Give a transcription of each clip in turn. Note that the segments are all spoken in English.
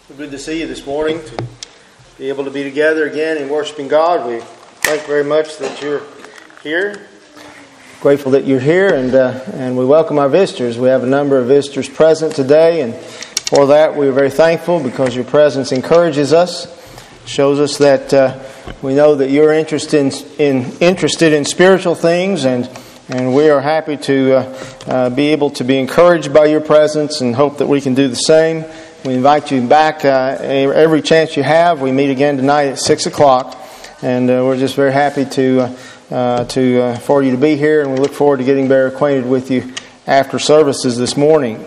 Good to see you this morning, to be able to be together again and worshiping God. We thank very much that you're here. Grateful that you're here, and we welcome our visitors. We have a number of visitors present today, and for that we're very thankful because your presence encourages us, shows us that we know that you're interested in spiritual things, and we are happy to be able to be encouraged by your presence and hope that we can do the same. We invite you back every chance you have. We meet again tonight at 6 o'clock, and we're just very happy for you to be here, and we look forward to getting better acquainted with you after services this morning.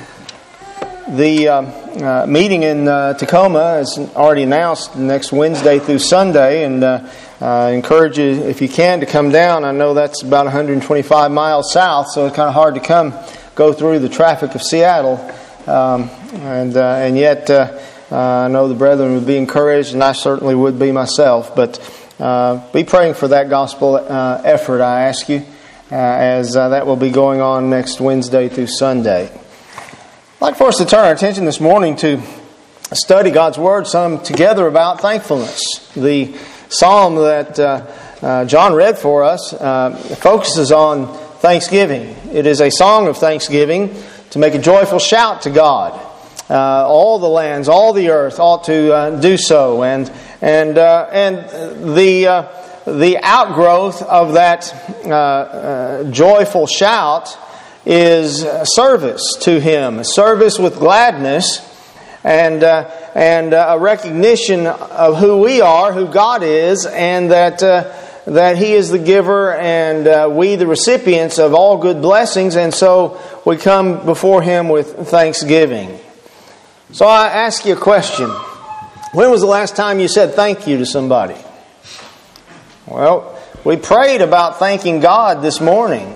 The meeting in Tacoma is already announced next Wednesday through Sunday, and I encourage you, if you can, to come down. I know that's about 125 miles south, so it's kind of hard to go through the traffic of Seattle. And yet, I know the brethren would be encouraged, and I certainly would be myself. But be praying for that gospel effort, I ask you, as that will be going on next Wednesday through Sunday. I'd like for us to turn our attention this morning to study God's Word some together about thankfulness. The psalm that John read for us focuses on thanksgiving. It is a song of thanksgiving to make a joyful shout to God. All the lands, all the earth ought to do so, and the outgrowth of that joyful shout is service to Him, service with gladness, and a recognition of who we are, who God is, and that He is the giver and we the recipients of all good blessings, and so we come before Him with thanksgiving. So I ask you a question. When was the last time you said thank you to somebody? Well, we prayed about thanking God this morning.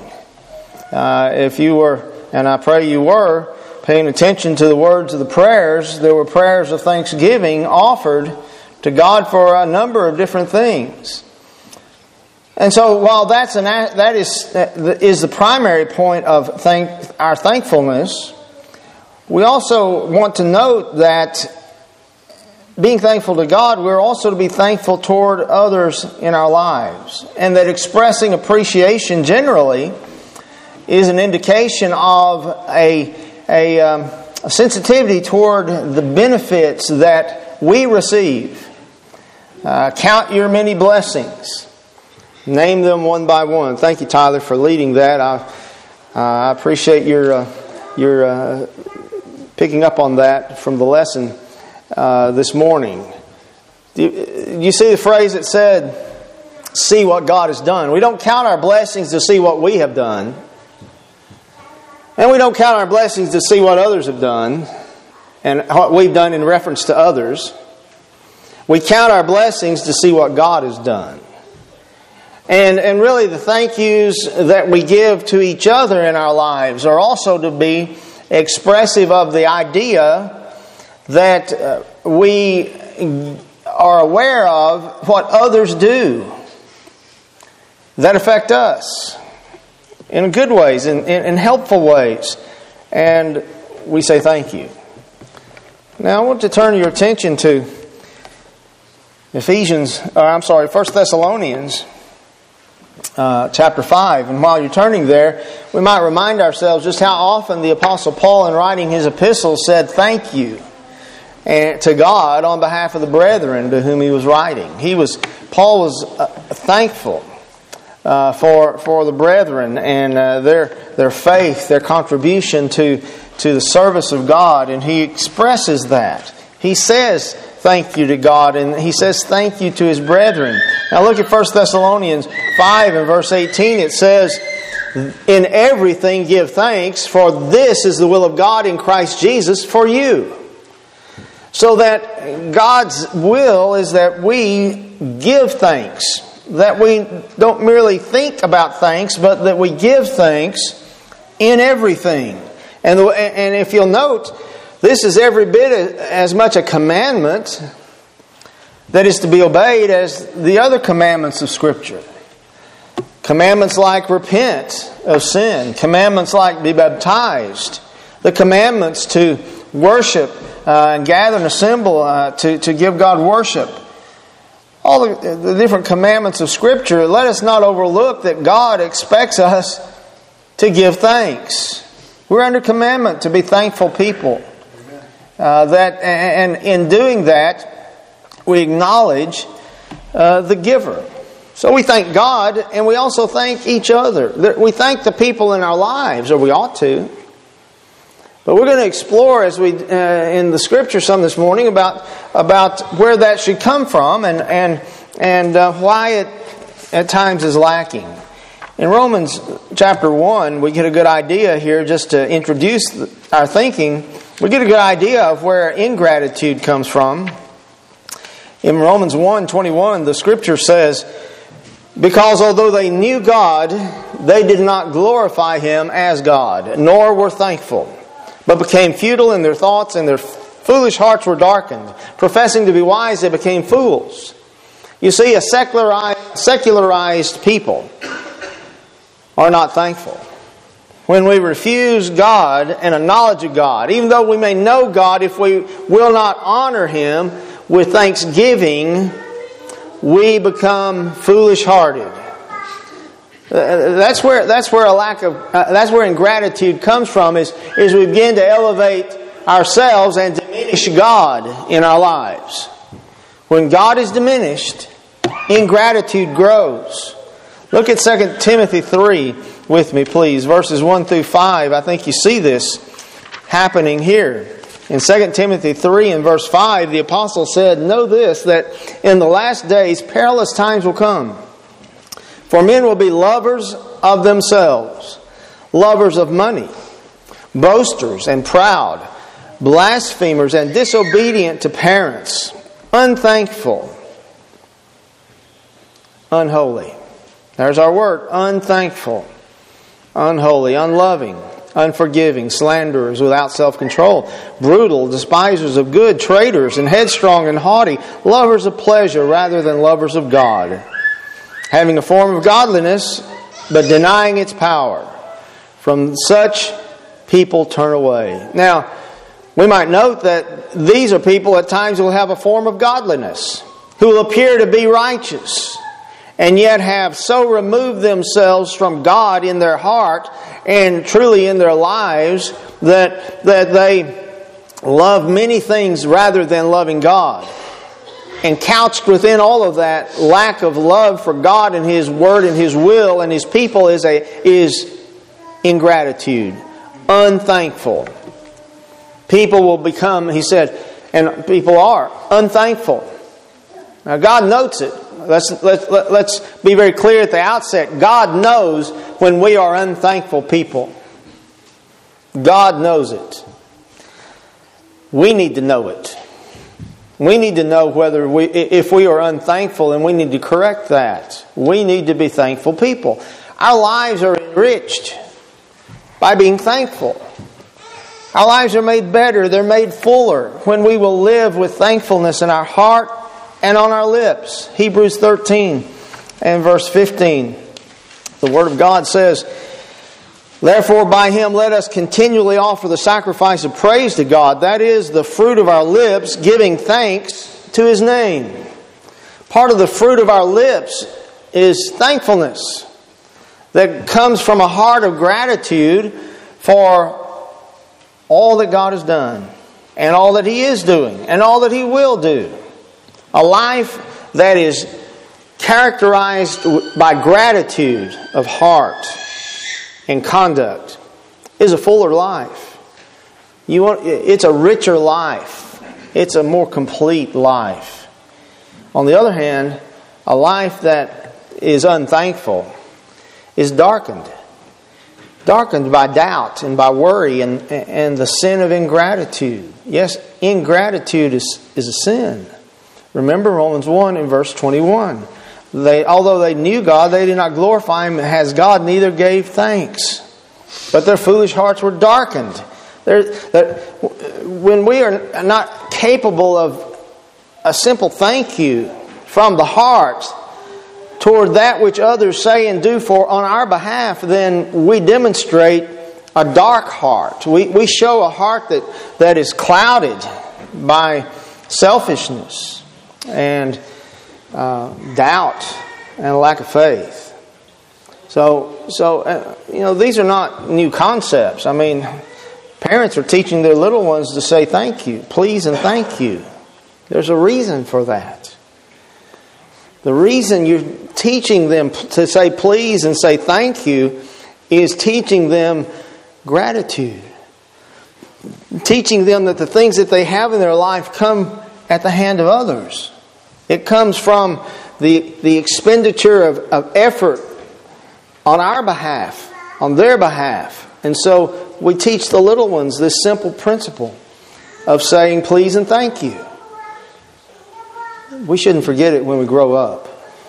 If you were, and I pray you were, paying attention to the words of the prayers, there were prayers of thanksgiving offered to God for a number of different things. And so, while that is the primary point of our thankfulness, we also want to note that being thankful to God, we're also to be thankful toward others in our lives, and that expressing appreciation generally is an indication of a sensitivity toward the benefits that we receive. Count your many blessings. Name them one by one. Thank you, Tyler, for leading that. I appreciate your picking up on that from the lesson this morning. You see the phrase that said, "See what God has done." We don't count our blessings to see what we have done, and we don't count our blessings to see what others have done and what we've done in reference to others. We count our blessings to see what God has done. And really the thank yous that we give to each other in our lives are also to be expressive of the idea that we are aware of what others do that affect us in good ways, in helpful ways. And we say thank you. Now I want to turn your attention to 1 Thessalonians chapter 5. And while you're turning there, we might remind ourselves just how often the Apostle Paul, in writing his epistles, said thank you to God on behalf of the brethren to whom he was writing. Paul was thankful for the brethren and their faith, their contribution to the service of God, and he expresses that. He says thank you to God, and he says thank you to his brethren. Now look at 1 Thessalonians 5 and verse 18. It says, "In everything give thanks, for this is the will of God in Christ Jesus for you." So that God's will is that we give thanks. That we don't merely think about thanks, but that we give thanks in everything. And if you'll note, this is every bit as much a commandment that is to be obeyed as the other commandments of Scripture. Commandments like repent of sin. Commandments like be baptized. The commandments to worship and gather and assemble to give God worship. All the different commandments of Scripture, let us not overlook that God expects us to give thanks. We're under commandment to be thankful people. And in doing that, we acknowledge the giver. So we thank God, and we also thank each other. We thank the people in our lives, or we ought to. But we're going to explore, as we in the Scripture some this morning, about where that should come from and why it at times is lacking. In Romans chapter 1, we get a good idea here, just to introduce our thinking. We get a good idea of where ingratitude comes from. In Romans 1:21, the Scripture says, "Because although they knew God, they did not glorify Him as God, nor were thankful, but became futile in their thoughts, and their foolish hearts were darkened. Professing to be wise, they became fools." You see, a secularized people are not thankful. When we refuse God and a knowledge of God, even though we may know God, if we will not honor Him with thanksgiving, we become foolish-hearted. That's where ingratitude comes from. Is we begin to elevate ourselves and diminish God in our lives. When God is diminished, ingratitude grows. Look at 2 Timothy 3 with me, please, verses 1 through 5. I think you see this happening here. In 2 Timothy 3 and verse 5, the apostle said, "Know this, that in the last days perilous times will come. For men will be lovers of themselves, lovers of money, boasters and proud, blasphemers and disobedient to parents, unthankful, unholy." There's our word, unthankful, unholy, unloving, unforgiving, slanderers, without self-control, brutal, despisers of good, traitors, and headstrong and haughty, lovers of pleasure rather than lovers of God, having a form of godliness, but denying its power. From such people turn away. Now, we might note that these are people at times who will have a form of godliness, who will appear to be righteous, and yet have so removed themselves from God in their heart and truly in their lives that they love many things rather than loving God. And couched within all of that lack of love for God and His Word and His will and His people is ingratitude, unthankful. People will become, he said, and people are unthankful. Now God notes it. Let's be very clear at the outset. God knows when we are unthankful people. God knows it. We need to know it. We need to know if we are unthankful, and we need to correct that. We need to be thankful people. Our lives are enriched by being thankful. Our lives are made better. They're made fuller when we will live with thankfulness in our heart and on our lips. Hebrews 13 and verse 15. The Word of God says, "Therefore by Him let us continually offer the sacrifice of praise to God, that is, the fruit of our lips, giving thanks to His name." Part of the fruit of our lips is thankfulness that comes from a heart of gratitude for all that God has done, and all that He is doing, and all that He will do. A life that is characterized by gratitude of heart and conduct is a fuller life. It's a richer life. It's a more complete life. On the other hand, a life that is unthankful is darkened. Darkened by doubt and by worry and the sin of ingratitude. Yes, ingratitude is a sin. Remember Romans 1 and verse 21. Although they knew God, they did not glorify Him as God, neither gave thanks. But their foolish hearts were darkened. When we are not capable of a simple thank you from the heart toward that which others say and do on our behalf, then we demonstrate a dark heart. We show a heart that is clouded by selfishness and doubt and a lack of faith. So these are not new concepts. I mean, parents are teaching their little ones to say thank you, please and thank you. There's a reason for that. The reason you're teaching them to say please and say thank you is teaching them gratitude. Teaching them that the things that they have in their life come at the hand of others. It comes from the expenditure of effort on our behalf, on their behalf. And so we teach the little ones this simple principle of saying please and thank you. We shouldn't forget it when we grow up.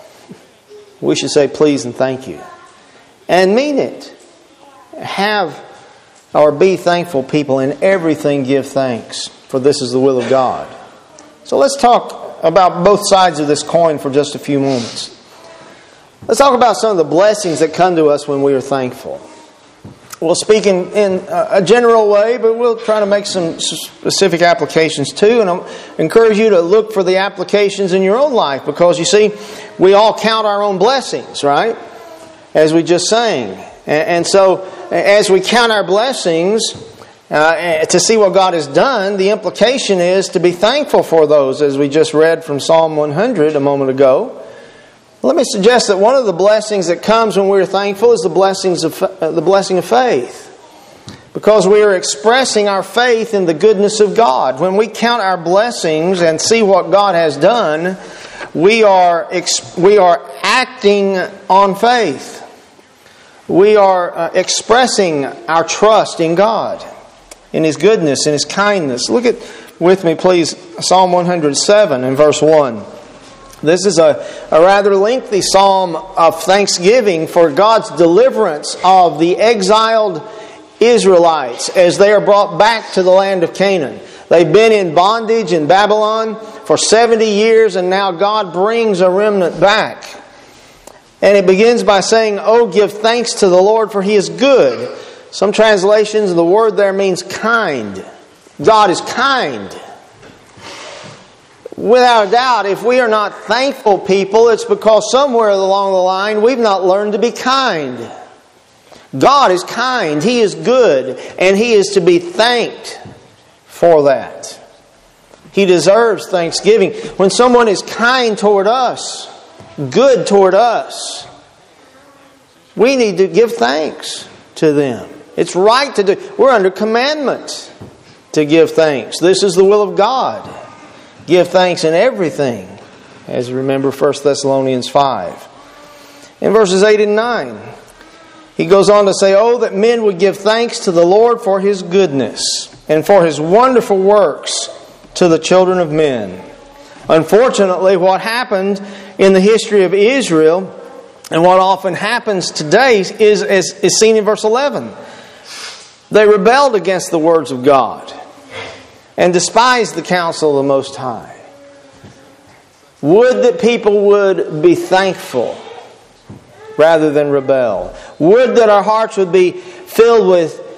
We should say please and thank you. And mean it. Have or be thankful people. In everything give thanks, for this is the will of God. So let's talk about both sides of this coin for just a few moments. Let's talk about some of the blessings that come to us when we are thankful. We'll speak in a general way, but we'll try to make some specific applications too. And I'll encourage you to look for the applications in your own life, because you see, we all count our own blessings, right? As we just sang. And so, as we count our blessings to see what God has done, the implication is to be thankful for those, as we just read from Psalm 100 a moment ago. Let me suggest that one of the blessings that comes when we're thankful is the blessing of faith. Because we are expressing our faith in the goodness of God. When we count our blessings and see what God has done, we are acting on faith. We are expressing our trust in God, in His goodness, in His kindness. Look at with me, please, Psalm 107 and verse 1. This is a rather lengthy psalm of thanksgiving for God's deliverance of the exiled Israelites as they are brought back to the land of Canaan. They've been in bondage in Babylon for 70 years, and now God brings a remnant back. And it begins by saying, "Oh, give thanks to the Lord, for He is good." Some translations, the word there means kind. God is kind. Without a doubt, if we are not thankful people, it's because somewhere along the line we've not learned to be kind. God is kind. He is good. And He is to be thanked for that. He deserves thanksgiving. When someone is kind toward us, good toward us, we need to give thanks to them. It's right to do. We're under commandment to give thanks. This is the will of God. Give thanks in everything, as you remember 1 Thessalonians 5. In verses 8 and 9, he goes on to say, "Oh, that men would give thanks to the Lord for His goodness and for His wonderful works to the children of men." Unfortunately, what happened in the history of Israel, and what often happens today, is seen in verse 11. They rebelled against the words of God and despised the counsel of the Most High. Would that people would be thankful rather than rebel. Would that our hearts would be filled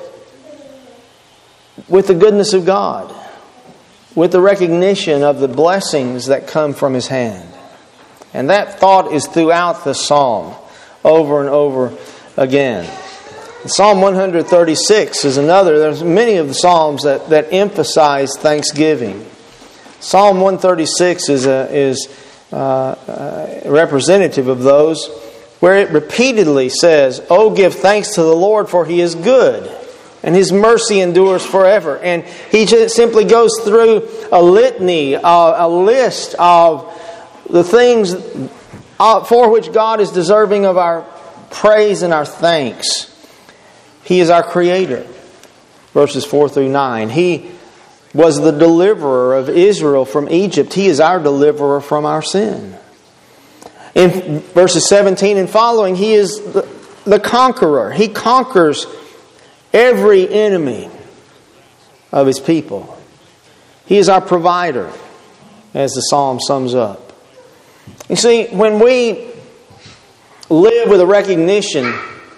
with the goodness of God, with the recognition of the blessings that come from His hand. And that thought is throughout the psalm, over and over again. Psalm 136 is another. There's many of the psalms that emphasize thanksgiving. Psalm 136 is representative of those, where it repeatedly says, "Oh, give thanks to the Lord, for He is good, and His mercy endures forever." And he just simply goes through a litany, a list of the things for which God is deserving of our praise and our thanks. He is our Creator. Verses 4 through 9. He was the deliverer of Israel from Egypt. He is our deliverer from our sin. In verses 17 and following, He is the conqueror. He conquers every enemy of His people. He is our provider, as the psalm sums up. You see, when we live with a recognition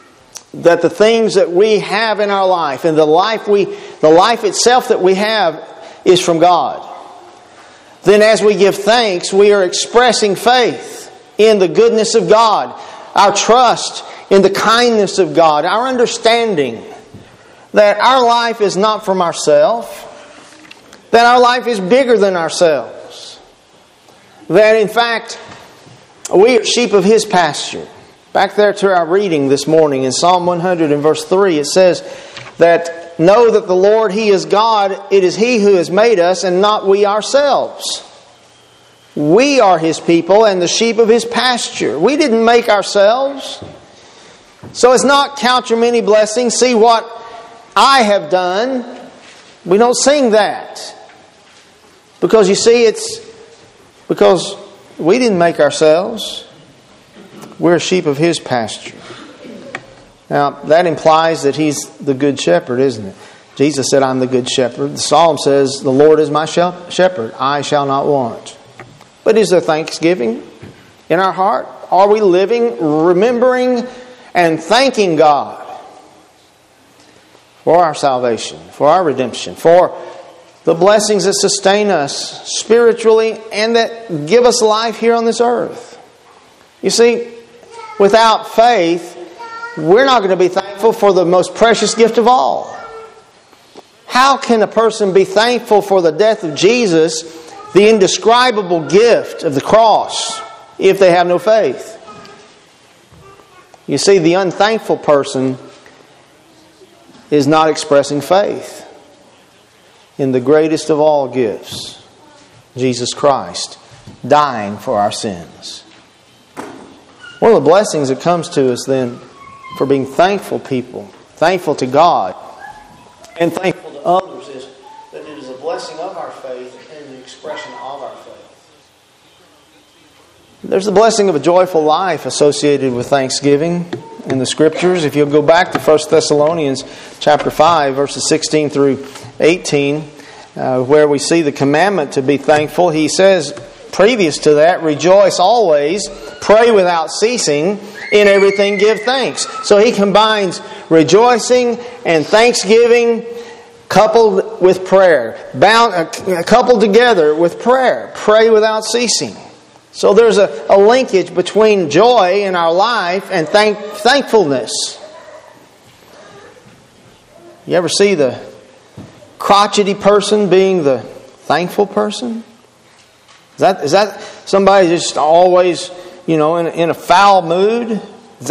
that the things that we have in our life and the life itself that we have is from God, then as we give thanks, we are expressing faith in the goodness of God, our trust in the kindness of God, our understanding that our life is not from ourselves, that our life is bigger than ourselves, that in fact we are sheep of His pasture. Back there to our reading this morning in Psalm 100 and verse 3, it says that, know that the Lord, He is God. It is He who has made us and not we ourselves. We are His people and the sheep of His pasture. We didn't make ourselves. So it's not count your many blessings, see what I have done. We don't sing that. Because you see, it's because we didn't make ourselves. We're sheep of His pasture. Now, that implies that He's the good shepherd, isn't it? Jesus said, I'm the good shepherd. The Psalm says, the Lord is my shepherd. I shall not want. But is there thanksgiving in our heart? Are we living, remembering, and thanking God for our salvation, for our redemption, for the blessings that sustain us spiritually and that give us life here on this earth? You see, without faith, we're not going to be thankful for the most precious gift of all. How can a person be thankful for the death of Jesus, the indescribable gift of the cross, if they have no faith? You see, the unthankful person is not expressing faith in the greatest of all gifts, Jesus Christ, dying for our sins. One of the blessings that comes to us then for being thankful people, thankful to God, and thankful to others is that it is a blessing of our faith and the expression of our faith. There's the blessing of a joyful life associated with thanksgiving in the Scriptures. If you'll go back to 1 Thessalonians chapter 5, verses 16 through 18, where we see the commandment to be thankful, he says, previous to that, rejoice always, pray without ceasing, in everything give thanks. So he combines rejoicing and thanksgiving coupled with prayer. Coupled together with prayer. Pray without ceasing. So there's a linkage between joy in our life and thankfulness. You ever see the crotchety person being the thankful person? Is that somebody just always, in a foul mood?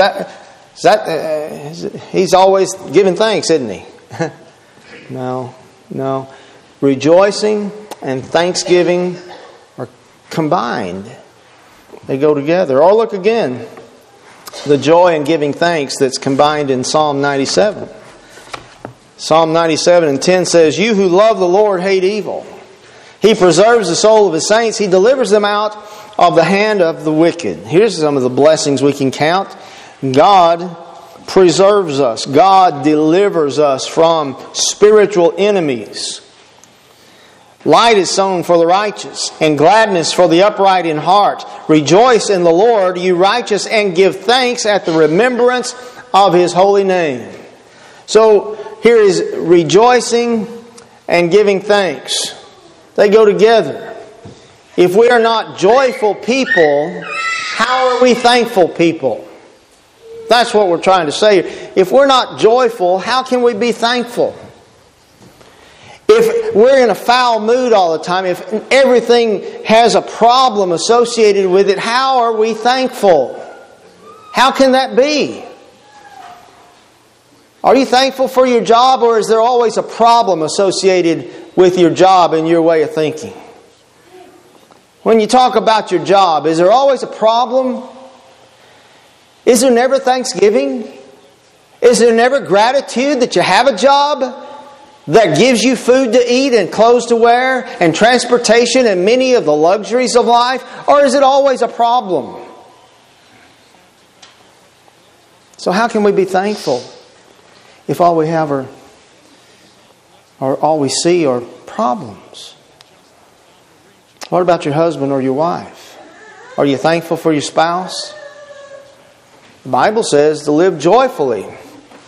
He's always giving thanks, isn't he? No. Rejoicing and thanksgiving are combined. They go together. Or look again, the joy in giving thanks that's combined in Psalm 97. Psalm 97 and 10 says, you who love the Lord hate evil. He preserves the soul of His saints. He delivers them out of the hand of the wicked. Here's some of the blessings we can count. God preserves us. God delivers us from spiritual enemies. Light is sown for the righteous, and gladness for the upright in heart. Rejoice in the Lord, you righteous, and give thanks at the remembrance of His holy name. So here is rejoicing and giving thanks. They go together. If we are not joyful people, how are we thankful people? That's what we're trying to say. If we're not joyful, how can we be thankful? If we're in a foul mood all the time, if everything has a problem associated with it, how are we thankful? How can that be? Are you thankful for your job, or is there always a problem associated with your job and your way of thinking? When you talk about your job, is there always a problem? Is there never thanksgiving? Is there never gratitude that you have a job that gives you food to eat and clothes to wear and transportation and many of the luxuries of life? Or is it always a problem? So how can we be thankful if all we have are all we see are problems? What about your husband or your wife? Are you thankful for your spouse? The Bible says to live joyfully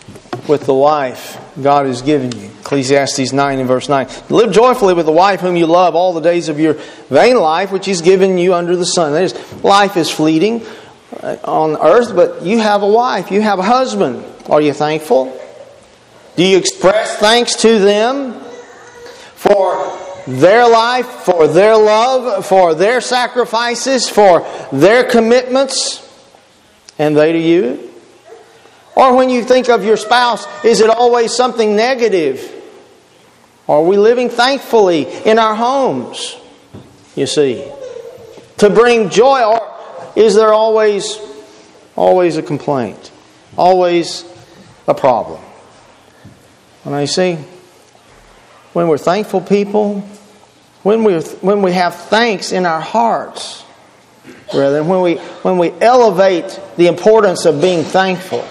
with the wife God has given you. Ecclesiastes 9 and verse 9. Live joyfully with the wife whom you love all the days of your vain life, which He's given you under the sun. That is, life is fleeting on earth, but you have a wife, you have a husband. Are you thankful? Do you express thanks to them for their life, for their love, for their sacrifices, for their commitments, and they to you? Or when you think of your spouse, is it always something negative? Are we living thankfully in our homes, you see, to bring joy? Or is there always a complaint? Always a problem? And I see, when we're thankful people, when we have thanks in our hearts, rather than when we elevate the importance of being thankful,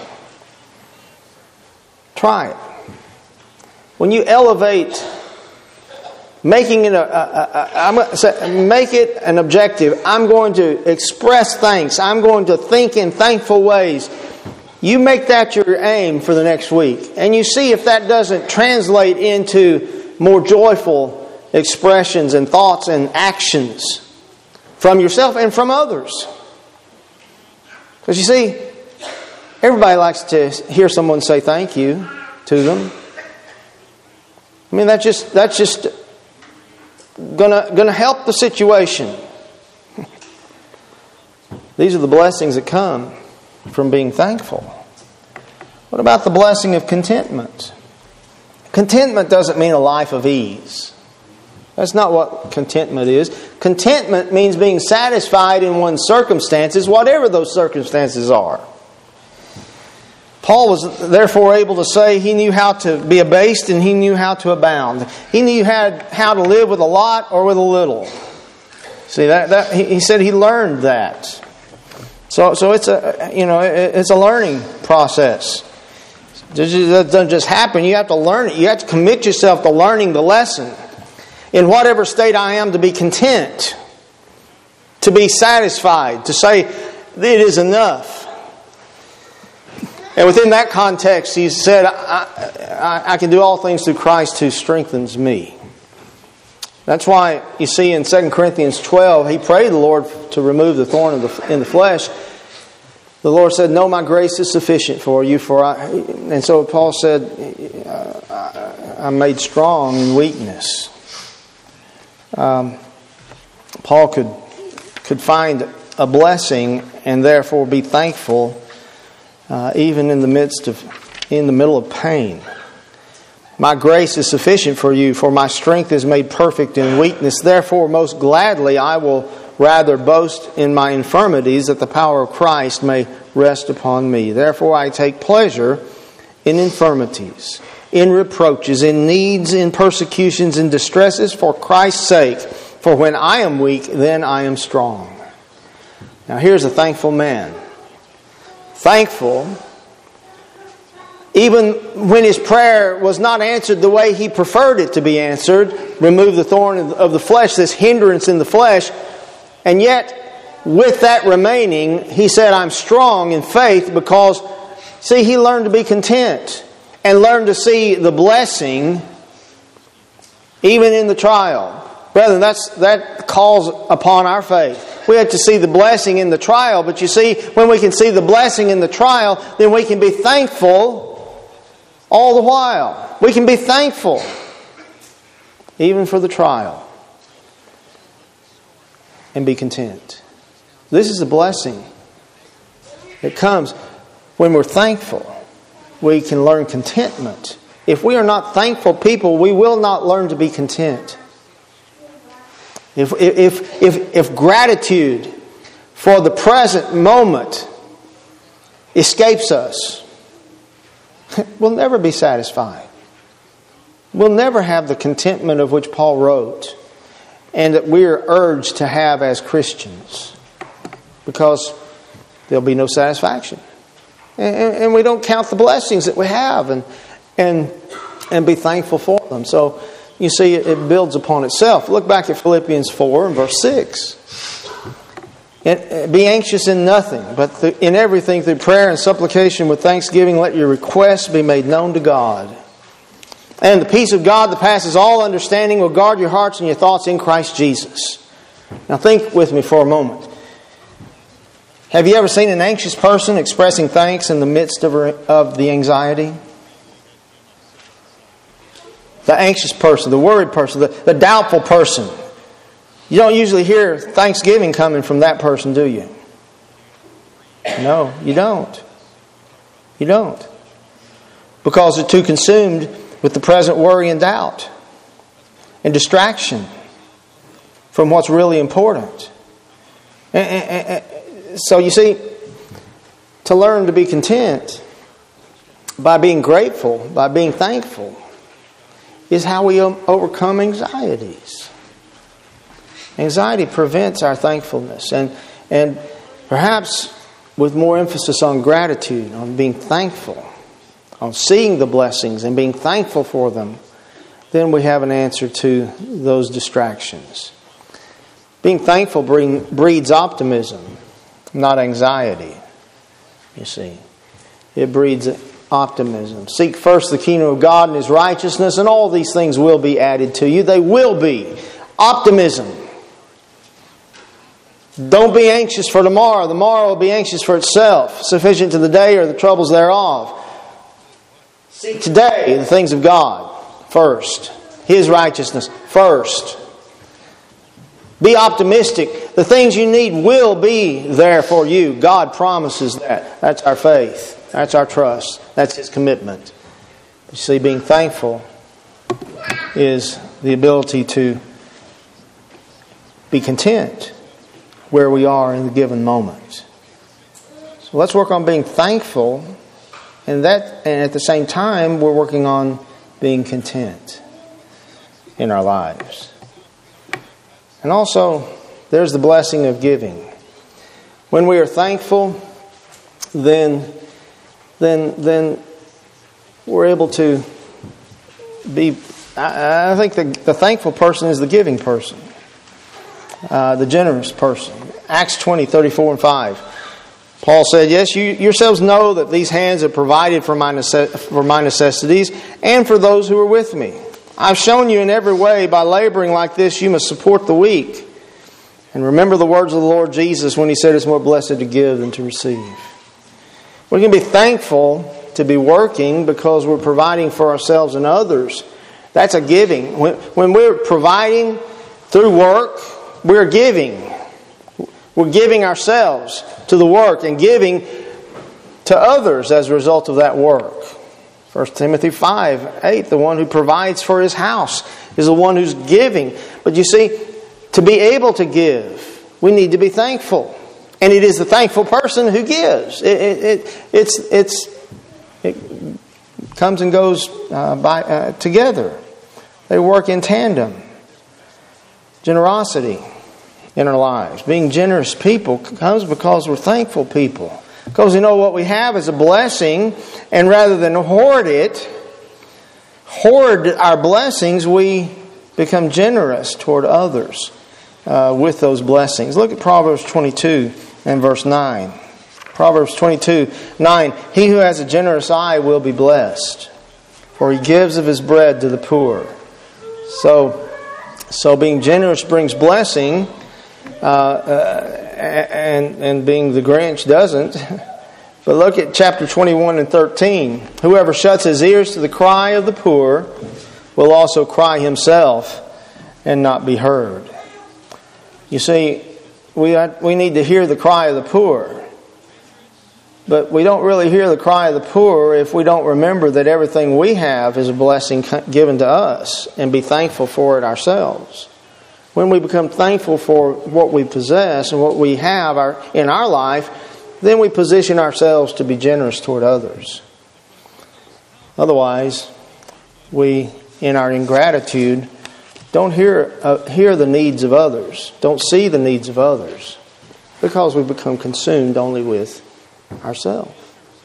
try it. When you elevate, making it make it an objective. I'm going to express thanks. I'm going to think in thankful ways. You make that your aim for the next week, and you see if that doesn't translate into more joyful expressions and thoughts and actions from yourself and from others. Because you see, everybody likes to hear someone say thank you to them. I mean, that's just gonna help the situation. These are the blessings that come from being thankful. What about the blessing of contentment? Contentment doesn't mean a life of ease. That's not what contentment is. Contentment means being satisfied in one's circumstances, whatever those circumstances are. Paul was therefore able to say he knew how to be abased and he knew how to abound. He knew how to live with a lot or with a little. See, he said he learned that. So it's a learning process. It doesn't just happen. You have to learn it. You have to commit yourself to learning the lesson. In whatever state I am, to be content, to be satisfied, to say it is enough. And within that context, he said, I can do all things through Christ who strengthens me. That's why you see in 2 Corinthians 12, he prayed the Lord to remove the thorn in the flesh. The Lord said, "No, my grace is sufficient for you." And so Paul said, I'm made strong in weakness. Paul could find a blessing and therefore be thankful even in the middle of pain. My grace is sufficient for you, for my strength is made perfect in weakness. Therefore, most gladly I will rather boast in my infirmities, that the power of Christ may rest upon me. Therefore I take pleasure in infirmities, in reproaches, in needs, in persecutions, in distresses, for Christ's sake. For when I am weak, then I am strong. Now here's a thankful man. Thankful, even when his prayer was not answered the way he preferred it to be answered. Remove the thorn of the flesh, this hindrance in the flesh. And yet, with that remaining, he said, I'm strong in faith because, see, he learned to be content and learned to see the blessing even in the trial. Brethren, that calls upon our faith. We have to see the blessing in the trial, but you see, when we can see the blessing in the trial, then we can be thankful all the while. We can be thankful even for the trial and be content. This is a blessing. It comes when we're thankful. We can learn contentment. If we are not thankful people, we will not learn to be content. If gratitude for the present moment escapes us, we'll never be satisfied. We'll never have the contentment of which Paul wrote and that we are urged to have as Christians, because there'll be no satisfaction. And we don't count the blessings that we have and be thankful for them. So you see, it builds upon itself. Look back at Philippians 4 and verse 6. Be anxious in nothing, but in everything through prayer and supplication with thanksgiving, let your requests be made known to God. And the peace of God that passes all understanding will guard your hearts and your thoughts in Christ Jesus. Now think with me for a moment. Have you ever seen an anxious person expressing thanks in the midst of the anxiety? The anxious person, the worried person, the doubtful person. You don't usually hear thanksgiving coming from that person, do you? No, you don't. You don't. Because they're too consumed with the present worry and doubt and distraction from what's really important. So you see, to learn to be content by being grateful, by being thankful, is how we overcome anxieties. Anxiety prevents our thankfulness, and perhaps with more emphasis on gratitude, on being thankful, on seeing the blessings and being thankful for them, then we have an answer to those distractions. Being thankful breeds optimism, not anxiety, you see. It breeds optimism. Seek first the kingdom of God and His righteousness, and all these things will be added to you. They will be. Optimism. Don't be anxious for tomorrow. Tomorrow will be anxious for itself. Sufficient to the day are the troubles thereof. Seek today the things of God first. His righteousness first. Be optimistic. The things you need will be there for you. God promises that. That's our faith. That's our trust. That's His commitment. You see, being thankful is the ability to be content where we are in the given moment. So let's work on being thankful, and at the same time we're working on being content in our lives. And also, there's the blessing of giving. When we are thankful, then we're able to be... I think the thankful person is the giving person. The generous person. Acts 20, 34 and 5. Paul said, yes, you yourselves know that these hands have provided for my necessities and for those who are with me. I've shown you in every way by laboring like this you must support the weak. And remember the words of the Lord Jesus when He said it's more blessed to give than to receive. We can be thankful to be working because we're providing for ourselves and others. That's a giving. When we're providing through work, we're giving. We're giving ourselves to the work and giving to others as a result of that work. 1 Timothy 5:8, the one who provides for his house is the one who's giving. But you see, to be able to give, we need to be thankful. And it is the thankful person who gives. It comes and goes together. They work in tandem. Generosity in our lives. Being generous people comes because we're thankful people. Because we know what we have is a blessing, and rather than hoard our blessings, we become generous toward others with those blessings. Look at Proverbs 22 and verse 9. Proverbs 22:9. He who has a generous eye will be blessed, for he gives of his bread to the poor. So being generous brings blessing, and being the Grinch doesn't. But look at chapter 21 and 13. Whoever shuts his ears to the cry of the poor will also cry himself and not be heard. You see, we need to hear the cry of the poor. But we don't really hear the cry of the poor if we don't remember that everything we have is a blessing given to us and be thankful for it ourselves. When we become thankful for what we possess and what we have in our life, then we position ourselves to be generous toward others. Otherwise, we, in our ingratitude, don't hear the needs of others, don't see the needs of others, because we become consumed only with ourselves.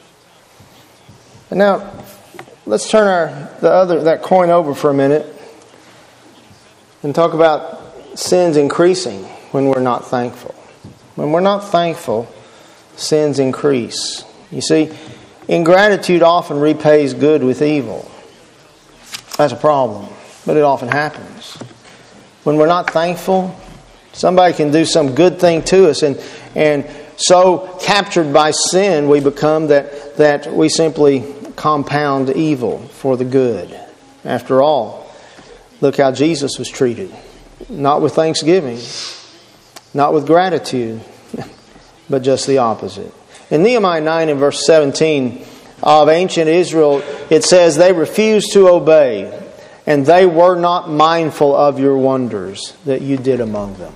And now, let's turn that coin over for a minute and talk about sins increasing when we're not thankful. When we're not thankful, sins increase. You see, ingratitude often repays good with evil. That's a problem, but it often happens. When we're not thankful, somebody can do some good thing to us, and so captured by sin we become that we simply compound evil for the good. After all, look how Jesus was treated. Not with thanksgiving, not with gratitude, but just the opposite. In Nehemiah 9 and verse 17 of ancient Israel, it says, they refused to obey, and they were not mindful of your wonders that you did among them.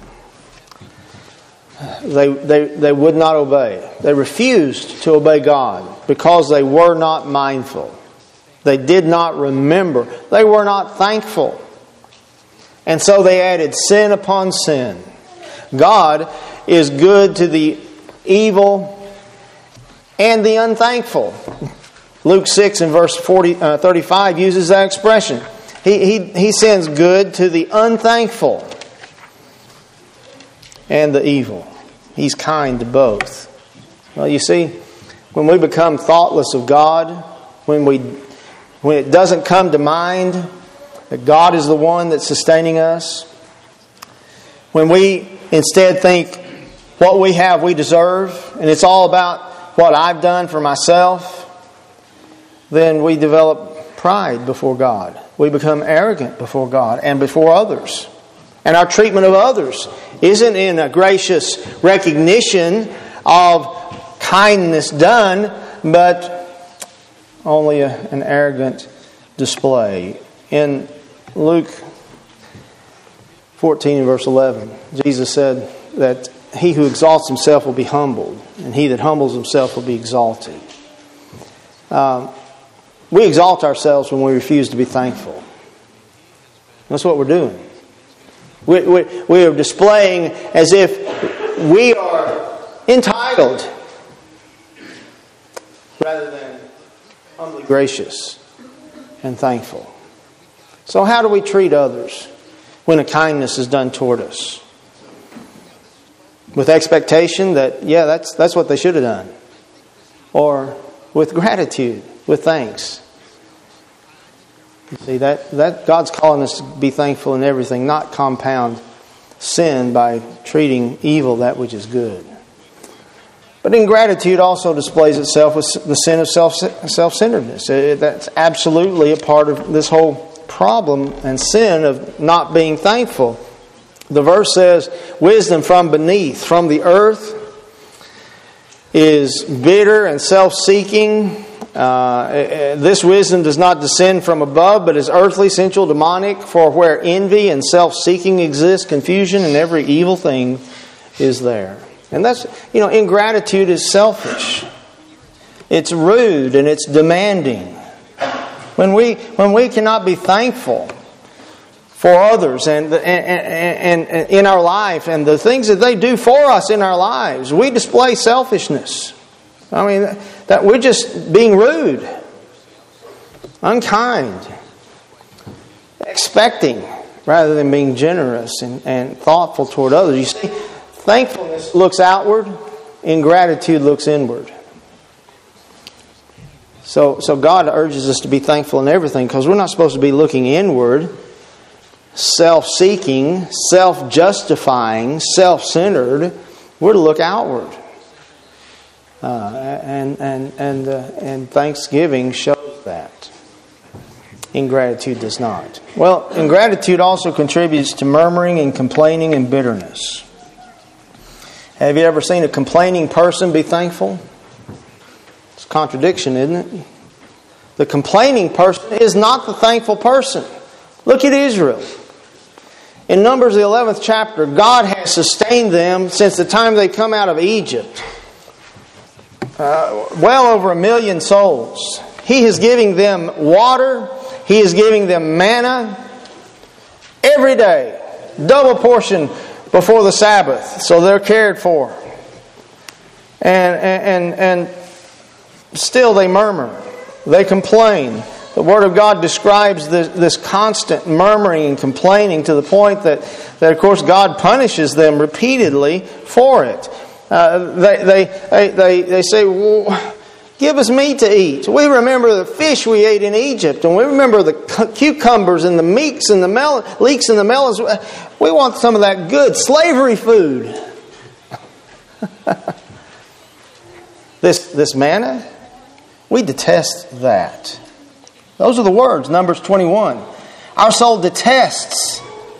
They would not obey. They refused to obey God because they were not mindful. They did not remember. They were not thankful. And so they added sin upon sin. God is good to the evil and the unthankful. Luke 6 and verse 35 uses that expression. He sends good to the unthankful and the evil. He's kind to both. Well, you see, when we become thoughtless of God, when it doesn't come to mind that God is the one that's sustaining us, when we instead think what we have we deserve, and it's all about what I've done for myself, then we develop pride before God. We become arrogant before God and before others. And our treatment of others isn't in a gracious recognition of kindness done, but only an arrogant display. In Luke 14 and verse 11, Jesus said that he who exalts himself will be humbled, and he that humbles himself will be exalted. We exalt ourselves when we refuse to be thankful. That's what we're doing. We are displaying as if we are entitled rather than humbly gracious and thankful. So how do we treat others when a kindness is done toward us? With expectation that, that's what they should have done. Or with gratitude, with thanks. You see, that God's calling us to be thankful in everything, not compound sin by treating evil that which is good. But ingratitude also displays itself with the sin of self-centeredness. That's absolutely a part of this whole problem and sin of not being thankful. The verse says, wisdom from beneath, from the earth, is bitter and self-seeking. This wisdom does not descend from above, but is earthly, sensual, demonic. For where envy and self-seeking exist, confusion and every evil thing is there. And that's, ingratitude is selfish. It's rude and it's demanding. When we cannot be thankful for others and in our life and the things that they do for us in our lives, we display selfishness. I mean, that we're just being rude, unkind, expecting rather than being generous and thoughtful toward others. You see, thankfulness looks outward, ingratitude looks inward. So God urges us to be thankful in everything because we're not supposed to be looking inward, self-seeking, self-justifying, self-centered. We're to look outward. And thanksgiving shows that. Ingratitude does not. Well, ingratitude also contributes to murmuring and complaining and bitterness. Have you ever seen a complaining person be thankful? It's a contradiction, isn't it? The complaining person is not the thankful person. Look at Israel. In Numbers, the 11th chapter, God has sustained them since the time they come out of Egypt. Well over 1 million souls. He is giving them water. He is giving them manna every day. Double portion before the Sabbath. So they're cared for. And still they murmur. They complain. The Word of God describes this constant murmuring and complaining to the point that of course God punishes them repeatedly for it. They say, well, give us meat to eat. We remember the fish we ate in Egypt, and we remember the cucumbers and the leeks and the melons. We want some of that good slavery food. This manna, we detest that. Those are the words, Numbers 21. Our soul detests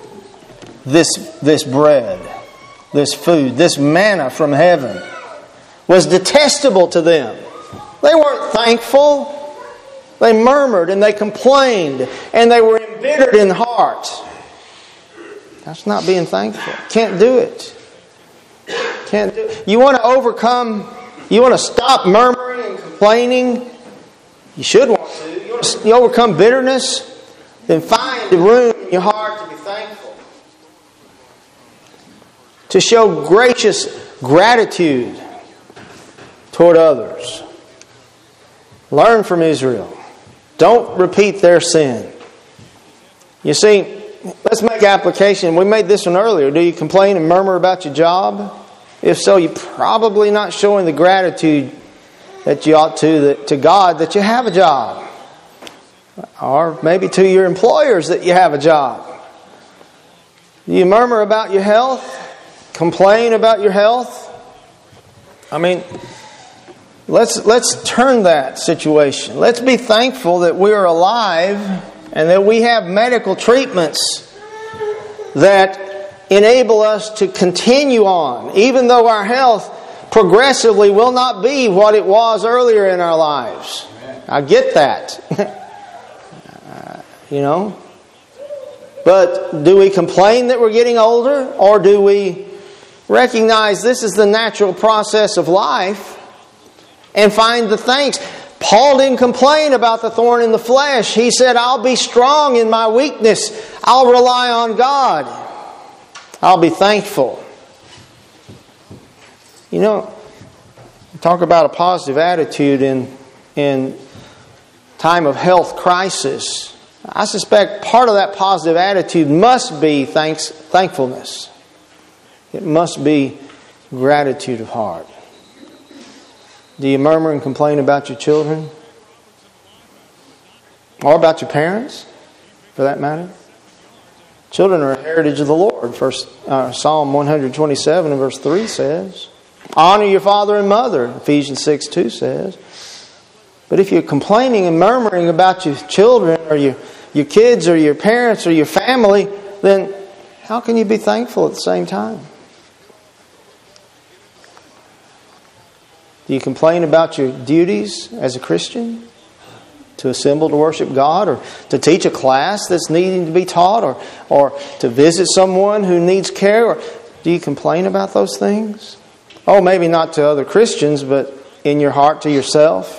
this bread, this food, this manna from heaven was detestable to them. They weren't thankful. They murmured and they complained and they were embittered in heart. That's not being thankful. Can't do it. Can't do it. You want to overcome, you want to stop murmuring and complaining? You should want to. You want to overcome bitterness? Then find the room in your heart to be thankful. To show gracious gratitude toward others. Learn from Israel. Don't repeat their sin. You see, let's make application. We made this one earlier. Do you complain and murmur about your job? If so, you're probably not showing the gratitude that you ought to God that you have a job. Or maybe to your employers that you have a job. Do you murmur about your health? Complain about your health? I mean, let's turn that situation. Let's be thankful that we are alive and that we have medical treatments that enable us to continue on, even though our health progressively will not be what it was earlier in our lives. I get that. But do we complain that we're getting older? Or do we recognize this is the natural process of life and find the thanks? Paul didn't complain about the thorn in the flesh. He said, I'll be strong in my weakness. I'll rely on God. I'll be thankful. Talk about a positive attitude in time of health crisis. I suspect part of that positive attitude must be thankfulness. It must be gratitude of heart. Do you murmur and complain about your children? Or about your parents, for that matter? Children are a heritage of the Lord. Psalm 127 and verse 3 says, honor your father and mother, Ephesians 6:2 says. But if you're complaining and murmuring about your children or your kids or your parents or your family, then how can you be thankful at the same time? Do you complain about your duties as a Christian? To assemble to worship God, or to teach a class that's needing to be taught, or to visit someone who needs care? Or do you complain about those things? Oh, maybe not to other Christians, but in your heart to yourself.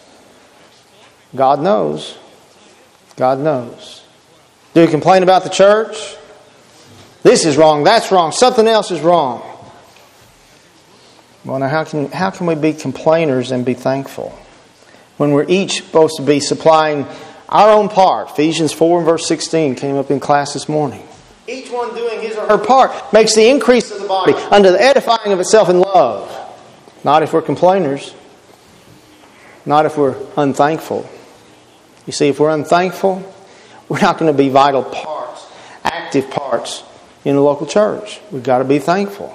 God knows. God knows. Do you complain about the church? This is wrong, that's wrong, something else is wrong. Well, now how can we be complainers and be thankful when we're each supposed to be supplying our own part? Ephesians 4 and verse 16 came up in class this morning. Each one doing his or her part makes the increase of the body unto the edifying of itself in love. Not if we're complainers. Not if we're unthankful. You see, if we're unthankful, we're not going to be vital parts, active parts in the local church. We've got to be thankful.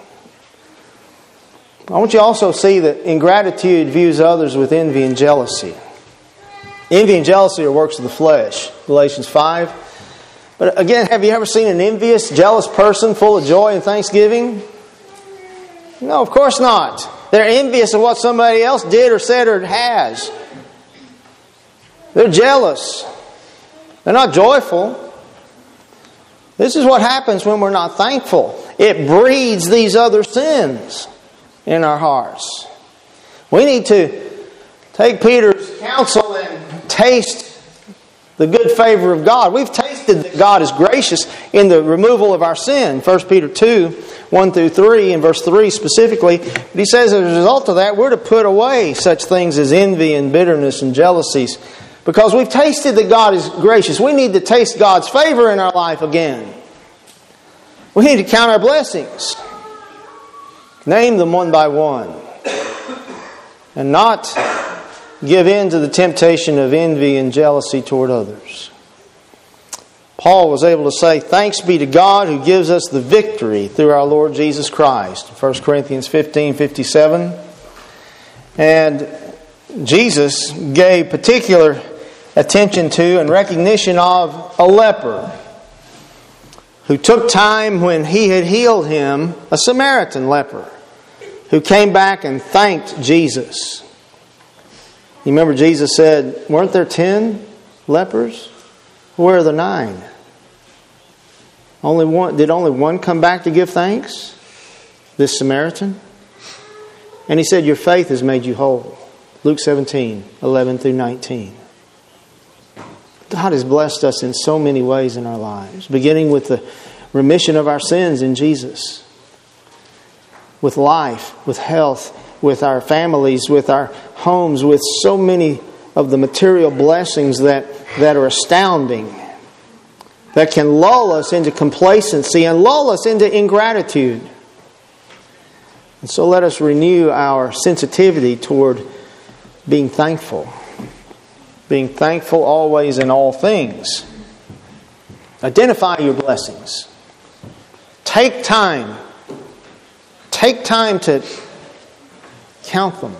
I want you to also see that ingratitude views others with envy and jealousy. Envy and jealousy are works of the flesh. Galatians 5. But again, have you ever seen an envious, jealous person full of joy and thanksgiving? No, of course not. They're envious of what somebody else did or said or has. They're jealous. They're not joyful. This is what happens when we're not thankful. It breeds these other sins in our hearts. We need to take Peter's counsel and taste the good favor of God. We've tasted that God is gracious in the removal of our sin. 1 Peter 2, 1 through 3, and verse 3 specifically. But he says as a result of that, we're to put away such things as envy and bitterness and jealousies. Because we've tasted that God is gracious. We need to taste God's favor in our life again. We need to count our blessings. Name them one by one. And not give in to the temptation of envy and jealousy toward others. Paul was able to say, thanks be to God who gives us the victory through our Lord Jesus Christ. 1 Corinthians 15:57. And Jesus gave particular attention to and recognition of a leper who took time when he had healed him, a Samaritan leper, who came back and thanked Jesus. You remember Jesus said, weren't there 10 lepers? Where are the 9? Did only one come back to give thanks? This Samaritan? And he said, your faith has made you whole. Luke 17:11-19. God has blessed us in so many ways in our lives, beginning with the remission of our sins in Jesus, with life, with health, with our families, with our homes, with so many of the material blessings that are astounding, that can lull us into complacency and lull us into ingratitude. And so let us renew our sensitivity toward being thankful. Being thankful always in all things. Identify your blessings. Take time. Take time to count them.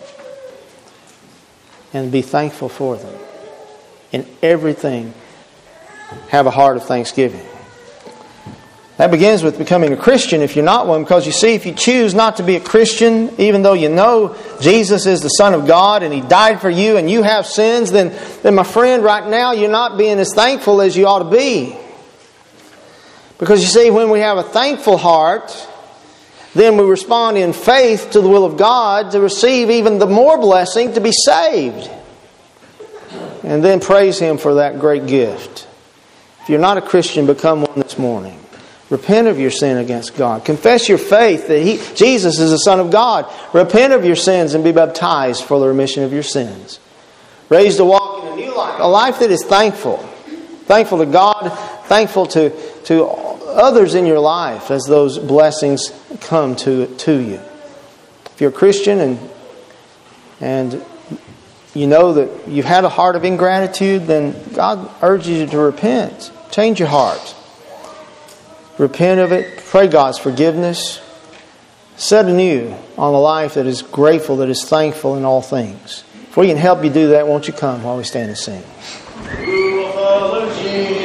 And be thankful for them. In everything, have a heart of thanksgiving. That begins with becoming a Christian if you're not one. Because you see, if you choose not to be a Christian, even though you know Jesus is the Son of God and He died for you and you have sins, then my friend, right now you're not being as thankful as you ought to be. Because you see, when we have a thankful heart, then we respond in faith to the will of God to receive even the more blessing to be saved. And then praise Him for that great gift. If you're not a Christian, become one this morning. Repent of your sin against God. Confess your faith that Jesus is the Son of God. Repent of your sins and be baptized for the remission of your sins. Raised to walk in a new life. A life that is thankful. Thankful to God. Thankful to others in your life as those blessings come to you. If you're a Christian and you know that you've had a heart of ingratitude, then God urges you to repent. Change your heart. Repent of it. Pray God's forgiveness. Set anew on a life that is grateful, that is thankful in all things. If we can help you do that, won't you come while we stand and sing?